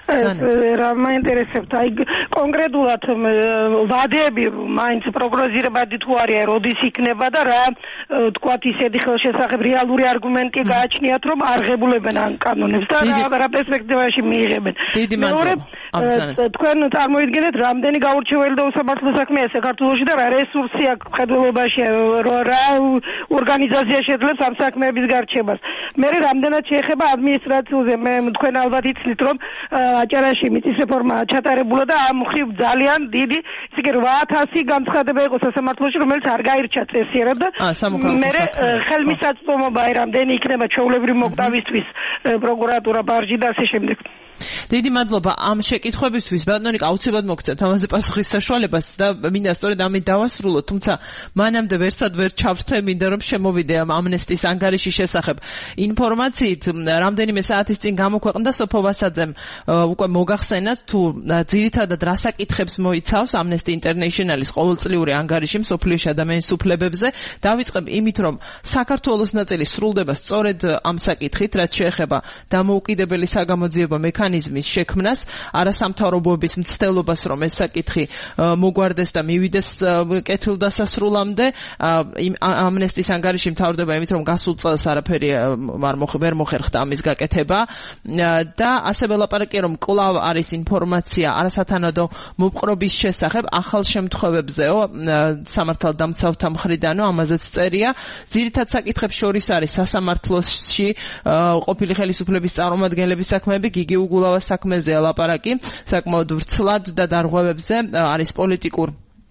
[SPEAKER 7] რა მაინტერესებთ, აი კონკრეტულად ვადები მაინც პროგნოზირებადი თუ არიან, როდის იქნება და რა თქვათ ისეთი ხელშესახებ რეალური არგუმენტი გააჩნიათ, რომ არ ღებულებენ ამ კანონებს და რა პერსპექტივაში მიიღებენ. მეორე, თქვენ წარმოიდგინეთ, რამდენი გაურჩეველი და უსამართლო საქმეა საქართველოში და რა რესურსი აქვს მხედველობაში, რა ორგანიზაცია შეძლებს ამ საქმეების გარჩევას. მე რამდენად შეეხება ადმინისტრაციულზე, მე თქვენ ალბათ იცით, რომ აჭარაში მიწის რეფორმა ჩატარებულა და ამ მხრივ ძალიან დიდი, ისე კი რვა ათასი განცხადება იყო სასამართლოში, რომელიც არ გაირჩა წესიერად და მე ხელმისაწვდომობა რამდენი იქნება ჩვეულებრივ მოკვდავისთვის პროკურატურა, ბარჟი და ასე შემდეგ.
[SPEAKER 1] დიდი მადლობა ამ შეკითხვებისთვის. ბატონიკა, აუცილებლად მოგცემთ ამაზე პასუხის საშუალებას და მინდა სწორედ ამით დავასრულოთ, თუმცა მანამდე ვერსად ვერ ჩავრთე, მინდა რომ შემოვიდე ამ ამნესტის ანგარიშის შესახებ ინფორმაციით. რამდენიმე საათის წინ გამოქვეყნდა სოფო ვასაძემ უკვე მოგახსენათ თუ ძირითადად რა საკითხებს მოიცავს Amnesty International-ის ყოველწლიური ანგარიში მსოფლიოში ადამიანის უფლებებზე. დავიწყებ იმით, რომ საქართველოს ნაწილი სრულდება სწორედ ამ საკითხით, რაც შეეხება დამოუკიდებელი საგამოძიებო მექანიზმის შექმნას, არასამთავრობოების მცდელობას, რომ ეს საკითხი მოგვარდეს და მივიდეს კეთილდასასრულამდე. Amnesty-ის ანგარიში მთავრდება იმით, რომ გასულ წელს არაფერი ვერ მოხერხდა ამის გაკეთება და ასევე ლაპარაკია, რომ კვლავ არის ინფორმაცია არასათანადო მოპყრობის შესახებ ახალ შემთხვევებზეო სამართალდამცავთა მხრიდანო, ამაზეც წერია. ძირითად საკითხებს შორის არის სასამართლოში ყოფილი ხელისუფლების წარმომადგენლების საქმეები, გიგი უგულავას საქმეზეა ლაპარაკი, საკმაოდ ვრცლად და დარღვევებზე არის პოლიტიკურ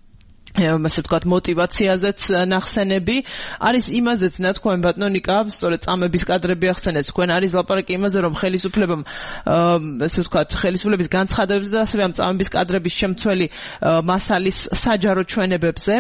[SPEAKER 1] ასე ვთქვათ მოტივაციაზეც ნახსენები, არის იმაზეც ნათქვამი ბატონიკა, სწორედ წამების კადრები ახსენეთ, თქვენ არის ლაპარაკი იმაზე, რომ ხელისუფლებამ ასე ვთქვათ ხელისუფლების განცხადებებზე და ასევე ამ წამების კადრების შემცველი მასალის საჯარო ჩვენებებზე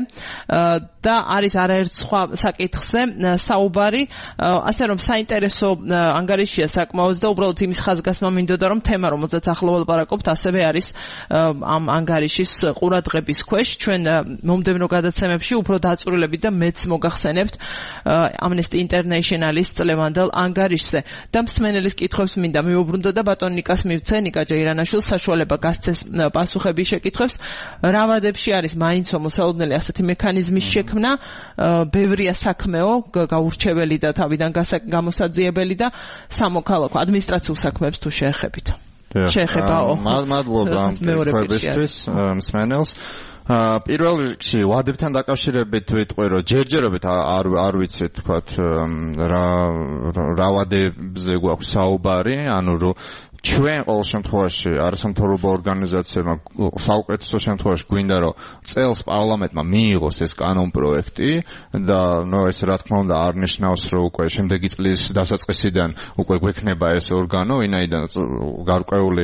[SPEAKER 1] და არის არაერთ სხვა საკითხზე საუბარი, ასე რომ საინტერესო ანგარიშია საკმაოდ და უბრალოდ იმის ხაზგასმა მინდოდა, რომ თემა, რომელზეც ახლა ვლაპარაკობთ, ასევე არის ამ ანგარიშის ყურადღების ქვეშ. ჩვენ მომდევნო გადაცემებში უფრო დაწვრილებით და მეც მოგახსენებთ Amnesty International-ის წლევანდელ ანგარიშზე. და მსმენელის კითხვებს მინდა მივუბრუნდო და ბატონ ნიკას მივცე, ნიკა ჯეირანაშვილს საშუალება გასცეს პასუხების შეკითხვებს. რა ვადებში არის მაინც მოსალოდნელი ასეთი მექანიზმის შექმნა, ბევრია საქმეო, გაურჩეველი და თავიდან გამოსაძიებელი და სამოქალაქო ადმინისტრაციულ საქმეებს თუ შეეხებით. შეეხებაო.
[SPEAKER 2] მადლობა კითხვებისთვის მსმენელს. პირველ რიგში ვადებთან დაკავშირებით ვიტყვი, რომ ჯერჯერობით არ არ ვიცი თქვათ რა რა ვადებზე გვაქვს საუბარი, ანუ რომ ჩვენ ყოველ შემთხვევაში არასამთავრობო ორგანიზაციებმა საუკეთესო შემთხვევაში გვინდა რომ წელს პარლამენტმა მიიღოს ეს კანონპროექტი და ნუ ეს რა თქმა უნდა არ ნიშნავს რომ უკვე შემდეგი წლის დასაწყისიდან უკვე გვექნება ეს ორგანო, ვინაიდან გარკვეული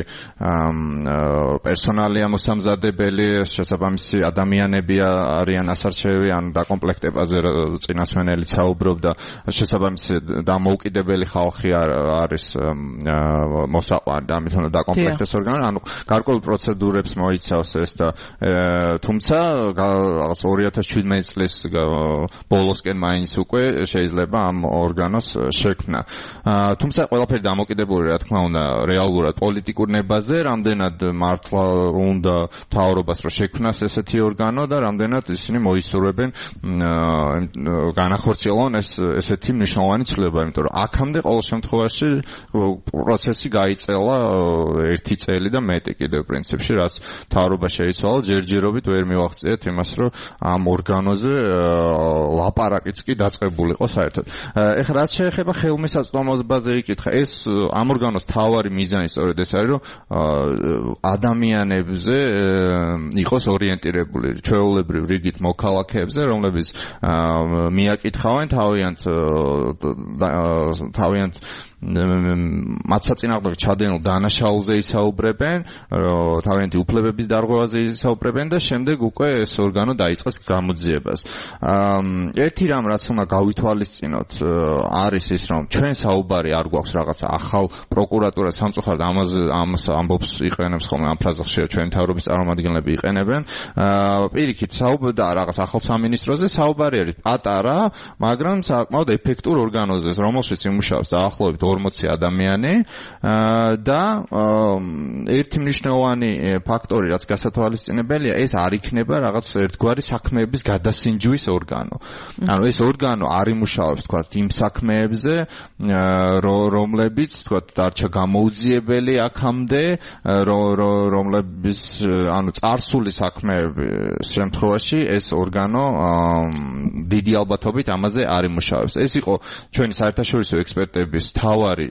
[SPEAKER 2] პერსონალია მოსამზადებელი, შესაბამისი ადამიანები არიან ასარჩევი, ან დაკომპლექტებაზე წინასვენელი საუბრობდა, შესაბამისი დამოუკიდებელი ხალხი არის მოსა საყვარელი, ამით უნდა დაკომპლექტდეს ორგანო, ანუ გარკვეულ პროცედურებს მოიცავს ეს და თუმცა რაღაც ორი ათას შვიდმეტი წლის ბოლოსკენ მაინც უკვე შეიძლება ამ ორგანოს შექმნა. თუმცა ყველაფერი დამოკიდებული რა თქმა უნდა რეალურად პოლიტიკურ ნებაზე, რამდენად მართლა უნდა მთავრობას რომ შექმნას ესეთი ორგანო და რამდენად ისინი მოისურვებენ განახორციელონ ეს ესეთი მნიშვნელოვანი ცვლილება, იმიტომ რომ აქამდე ყოველ შემთხვევაში პროცესი გაიწელა ერთი წელი და მეტი კიდევ პრინციპში, რაც მთავრობა შეიცვალა, ჯერჯერობით ვერ მივახციეთ იმას, რომ ამ ორგანოზე ლაპარაკიც კი დაწყებულიყო საერთოდ. ეხლა რაც შეეხება ხელმისაწვდომობაზე იკითხა, ეს ამ ორგანოს მთავარი მიზანი სწორედ ეს არის, რომ ადამიანებზე იყოს ორიენტირებული, ჩვეულებრივ რიგით მოქალაქეებზე, რომლებიც მიაკითხავენ თავიანთ თავიანთ მათსაწინააღმდეგო ჩადენილ დანაშაულზე ისაუბრებენ, თავიანთი უფლებების დარღვევაზე ისაუბრებენ და შემდეგ უკვე ეს ორგანო დაიწყებს გამოძიებას. ერთი რამ რაც უნდა გავითვალისწინოთ არის ის, რომ ჩვენ საუბარი არ გვაქვს რაღაცა ახალ პროკურატურას სამწუხაროდ ამაზე ამას ამბობს იყენებს ხოლმე ამ ფრაზას ხშირად ჩვენი მთავრობის წარმომადგენლები იყენებენ. პირიქით საუბარი და რაღაც ახალ სამინისტროზე საუბარი არის პატარა, მაგრამ საკმაოდ ეფექტურ ორგანოზე, რომელშიც იმუშავებს დაახლოებით ორმოცი ადამიანი და ერთი მნიშვნელოვანი ფაქტორი რაც გასათვალისწინებელია, ეს არ იქნება რაღაც ერთგვარი საქმეების გადასინჯვის ორგანო. ანუ ეს ორგანო არ იმუშავებს თქვა იმ საქმეებზე, რომლებიც თქვა დარჩა გამოუძიებელი აქამდე, რომლებიც ანუ წარსული საქმეების შემთხვევაში ეს ორგანო დიდი ალბათობით ამაზე არ იმუშავებს. ეს იყო ჩვენი საერთაშორისო ექსპერტების თავარი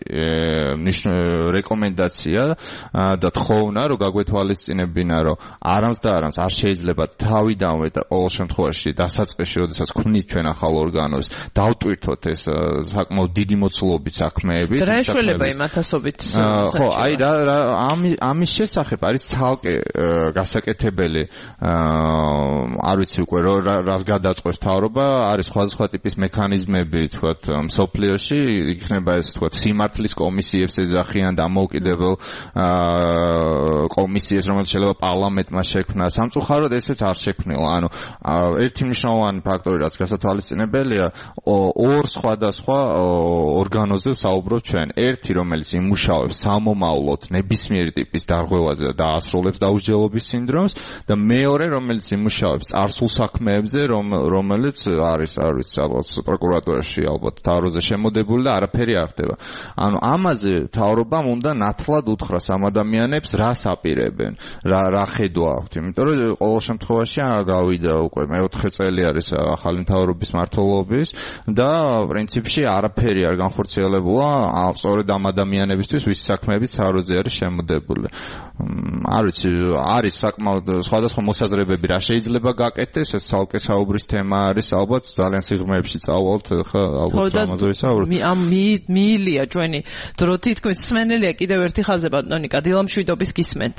[SPEAKER 2] რეკომენდაცია და თხოვნა, რომ გაგვეთვალისწინებინა, რომ არამს და არამს არ შეიძლება თავიდანვე და ყოველ შემთხვევაში დასაწყისში, როდესაც ქმნით ჩვენ ახალ ორგანოს, დავტვირთოთ ეს საკმაოდ დიდი მოცულობის საქმეები.
[SPEAKER 1] რა ეშველება იმ ათასობით?
[SPEAKER 2] ხო, აი რა ამის შესახებ არის ცალკე გასაკეთებელი, არ ვიცი უკვე რას გადაწყვეტს მთავრობა, არის სხვადასხვა ტიპის მექანიზმები, თქვათ, მსოფლიოში, იქნება ეს თქვათ სიმართლის კომისიებს ეძახიან დამოუკიდებელ კომისიებს, რომელიც შეიძლება პარლამენტმა შექმნას. სამწუხაროდ ესეც არ შექმნილა. ანუ ერთი მნიშვნელოვანი ფაქტორი, რაც გასათვალისწინებელია, ორ სხვადასხვა ორგანოზე საუბრობ ჩვენ. ერთი, რომელიც იმუშავებს სამომავლოდ ნებისმიერი ტიპის დარღვევაზე და დაასრულებს დაუსჯელობის სინდრომს და მეორე, რომელიც იმუშავებს წარსულ საქმეებზე, რომელიც არის, არ ვიცი, ალბათ პროკურატურაში, ალბათ თავროზე შემოდებული და არაფერი არ ხდება. ანუ ამაზე მთავრობამ უნდა ნათლად უთხრას ამ ადამიანებს, რას აპირებენ, რა რა ხედვა აქვთ, იმიტომ რომ ყოველ შემთხვევაში გავიდა უკვე მეოთხე წელი არის ახალი მთავრობის მმართველობის და პრინციპში არაფერი არ განხორციელებულა სწორედ ამ ადამიანებისთვის, ვის საქმეებით თავროზე არის შემოდებული. არ ვიცი, არის საკმაოდ სხვადასხვა მოსაზრებები, რა შეიძლება გაკეთდეს, ეს ცალკე საუბრის თემა არის, ალბათ ძალიან სიღრმეებში წავალთ, ხა ალბათ ამაზე ვისაუბროთ.
[SPEAKER 1] ამ მიილია ჩვენი დრო თითქმის სმენელია კიდევ ერთი ხაზი ბატონიკა, დილამშვიდობის გისმენთ.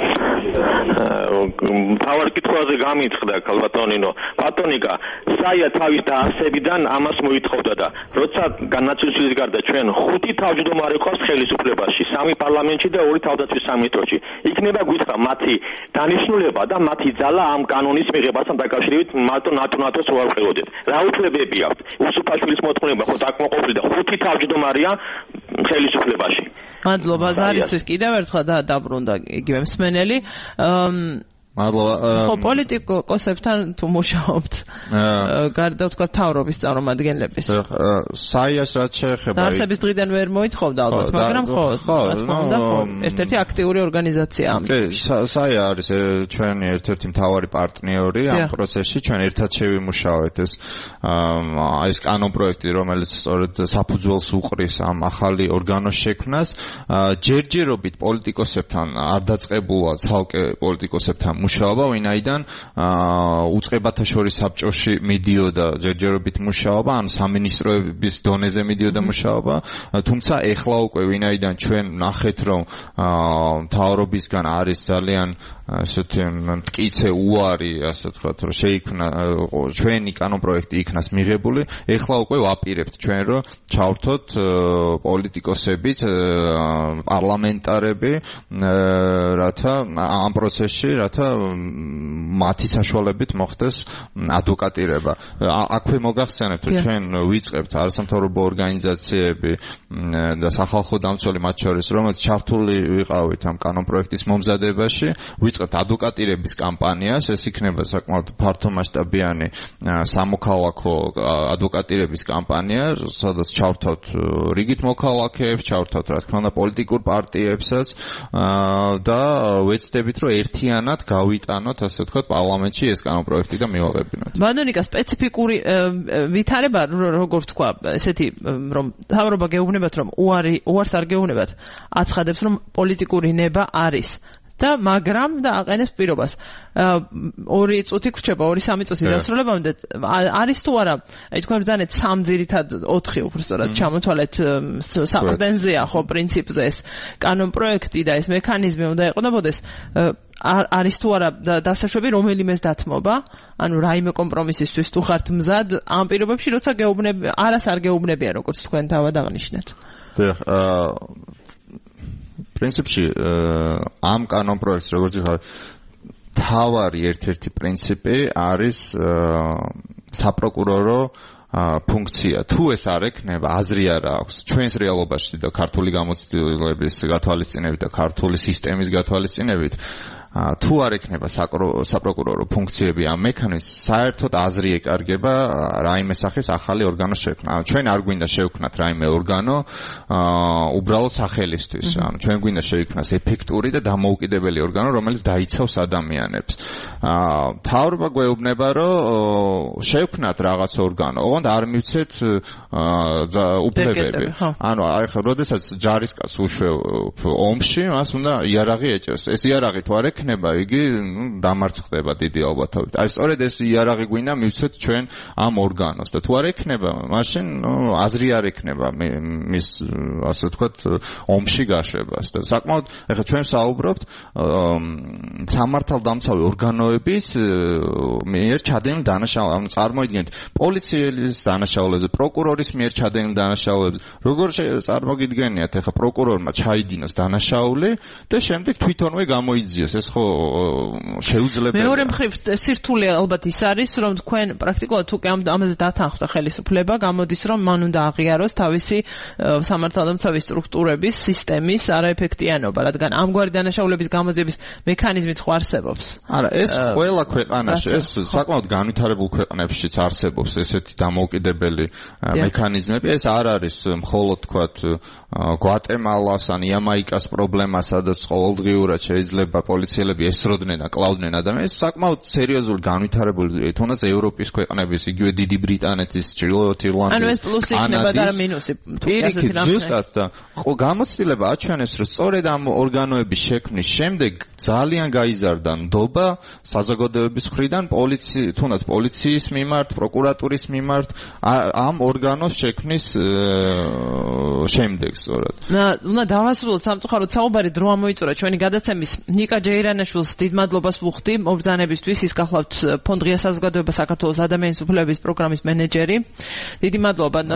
[SPEAKER 5] თავარ კითხვაზე გამიწყდა ქალბატონინო. ბატონიკა, საია თავის დაარსებიდან ამას მოითხოვდა და როცა განაცვლის გარდა ჩვენ ხუთი თავმჯდომარე ყავს ხელისუფლებაში, სამი პარლამენტში და ორი თავდაცვის სამინისტროში. იქნება გითხრა მათი დანიშნულება და მათი ძალა ამ კანონის მიღებასთან დაკავშირებით მარტო ნატო-ნატოს რო არ ვყელოდეთ. რა უფლებები აქვს? უსუფაშვილის მოთხოვნება ხო დაკმაყოფილი და ხუთი თავმჯდომარეა ხელისუფლებაში.
[SPEAKER 1] მადლობა ზარისთვის კიდევ ერთხელ და დაბრუნდა იგივე მსმენელი.
[SPEAKER 2] მადლობა.
[SPEAKER 1] ხო, პოლიტიკოსებთან თუ მუშაობთ? გარდა თქვა თავრობის წარმომადგენლების.
[SPEAKER 2] საიას რაც შეეხება.
[SPEAKER 1] დაარსების დღიდან ვერ მოითხოვდა ალბათ, მაგრამ ხო, რა თქმა უნდა, ხო, ერთ-ერთი აქტიური ორგანიზაცია ამ.
[SPEAKER 2] კი, საია არის ჩვენი ერთ-ერთი მთავარი პარტნიორი ამ პროცესში, ჩვენ ერთად შევიმუშავეთ ეს ეს კანონ პროექტი, რომელიც სწორედ საფუძველს უყრის ამ ახალი ორგანოს შექმნას. ჯერჯერობით პოლიტიკოსებთან არ დაწყებულა ცალკე პოლიტიკოსებთან მუშაობა, ვინაიდან უწყებათა შორის საბჭოში მიდიოდა ჯერჯერობით მუშაობა, ან სამინისტროების დონეზე მიდიოდა მუშაობა, თუმცა ეხლა უკვე ვინაიდან ჩვენ ნახეთ, რომ მთავრობისგან არის ძალიან ასეთი მტკიცე უარი, ასე ვთქვათ, რომ შეიქმნა ჩვენი კანონპროექტი იქნას მიღებული, ეხლა უკვე ვაპირებთ ჩვენ, რომ ჩავრთოთ პოლიტიკოსებიც, პარლამენტარები, რათა ამ პროცესში, რათა მათი საშუალებით მოხდეს ადვოკატირება. აქვე მოგახსენებთ, რომ ჩვენ ვიწყებთ არასამთავრობო ორგანიზაციები და სახალხო დამცველი მათ შორის, რომელიც ჩართული ვიყავით ამ კანონპროექტის მომზადებაში, ვიწყებთ ადვოკატირების კამპანიას, ეს იქნება საკმაოდ ფართომასშტაბიანი სამოქალაქო ადვოკატირების კამპანია, სადაც ჩავრთავთ რიგით მოქალაქეებს, ჩავრთავთ რა თქმა უნდა პოლიტიკურ პარტიებსაც და ვეცდებით, რომ ერთიანად გავიტანოთ, ასე ვთქვათ, პარლამენტში ეს კანონპროექტი და მივაყენოთ.
[SPEAKER 1] ბანდონიკა სპეციფიკური ვითარება, როგორ თქვა, ესეთი რომ თავრობა გეუბნებათ, რომ უარი უარს არ გეუბნებათ, აცხადებს, რომ პოლიტიკური ნება არის. და მაგრამ და აყენებს პირობას. ორი წუთი გრჩება, ორი სამი წუთი დასრულებამდე არის თუ არა, აი თქვენ ბრძანეთ სამ ძირითად ოთხი უბრალოდ ჩამოთვალეთ საყრდენზეა ხო პრინციპზე ეს კანონპროექტი და ეს მექანიზმი უნდა ეყოლებოდეს. არის თუ არა დასაშვები რომელიმეს დათმობა, ანუ რაიმე კომპრომისისთვის თუ ხართ მზად ამ პირობებში, როცა გეუბნებ არას არ გეუბნებიან, როგორც თქვენ თავად აღნიშნეთ.
[SPEAKER 2] და პრინციპში ამ კანონპროექტს როგორც იხა თავარი ერთ-ერთი პრინციპი არის საპროკურორო ფუნქცია. თუ ეს არ ექნება, აზრი არ აქვს ჩვენს რეალობაში და ქართული გამოცდილების გათვალისწინებით და ქართული სისტემის გათვალისწინებით, თუ არ ექნება საპროკურორო ფუნქციები ამ მექანიზმს, საერთოდ აზრი ეკარგება რაიმე სახის ახალი ორგანოს შექმნა. ჩვენ არ გვინდა შევქმნათ რაიმე ორგანო უბრალოდ სახელისთვის. ანუ ჩვენ გვინდა შეიქმნას ეფექტური და დამოუკიდებელი ორგანო, რომელიც დაიცავს ადამიანებს. მთავრობა გვეუბნება, რომ შევქმნათ რაღაც ორგანო, ოღონდ არ მივცეთ უფლებები. ანუ ახლა როდესაც ჯარისკაცს უშვებ ომში, მას უნდა იარაღი ეჭერს. ეს იარაღი თუ არ ექნება, იგი დამარცხდება დიდი ალბათობით. აი სწორედ ეს იარაღი გვინდა მივცეთ ჩვენ ამ ორგანოს და თუ არ ექნება, მაშინ აზრი არ ექნება მის ასე ვთქვათ ომში გაშვებას და საკმაოდ ახლა ჩვენ საუბრობთ სამართალდამცავი ორგანოების მიერ ჩადენილ დანაშაულებზე, ანუ წარმოიდგინეთ პოლიციის დანაშაულებზე, პროკურორის მიერ ჩადენილ დანაშაულებზე. როგორ წარმოგიდგენიათ ახლა პროკურორმა ჩაიდინოს დანაშაული და შემდეგ თვითონვე გამოიძიოს, ეს ხო შეუძლებელია.
[SPEAKER 1] მეორე მხრივ სირთულე ალბათ ის არის, რომ თქვენ პრაქტიკულად თუ კი ამაზე დათანხმდა ხელისუფლება, გამოდის რომ მან უნდა აღიაროს თავისი სამართალდამცავი სტრუქტურების სისტემის არაეფექტიანობა, რადგან ამგვარი დანაშაულების გამოძიების მექანიზმით ხო არსებობს.
[SPEAKER 2] არა, ეს ყველა ქვეყანაში, ეს საკმაოდ განვითარებულ ქვეყნებშიც არსებობს ესეთი დამოუკიდებელი მექანიზმები. ეს არ არის მხოლოდ თქვათ გვატემალას ან იამაიკას პრობლემა, სადაც ყოველდღიურად შეიძლება პოლიციელები ესროდნენ და კლავდნენ ადამიანებს. საკმაოდ სერიოზული განვითარებული თუნდაც ევროპის ქვეყნების, იგივე დიდი ბრიტანეთის, ჩრდილოეთ ირლანდიის,
[SPEAKER 1] ანუ ეს პლუსი იქნება და მინუსი.
[SPEAKER 2] პირიქით ზუსტად და გამოცდილება აჩვენეს, რომ სწორედ ამ ორგანოების შექმნის შემდეგ ძალიან გაიზარდა ნდობა საზოგადოების მხრიდან პოლიციის, თუნდაც პოლიციის მიმართ, პროკურატურის მიმართ ამ ორგანოს შექმნის შემდეგ სწორად.
[SPEAKER 1] უნდა დავასრულოთ სამწუხაროდ საუბარი, დრო ამოიწურა ჩვენი გადაცემის. ნიკა ჯეირანაშვილს დიდ მადლობას ვუხდი მობრძანებისთვის. ის გახლავთ ფონდ ღია საზოგადოება საქართველოს ადამიანის უფლებების პროგრამის მენეჯერი. დიდი მადლობა.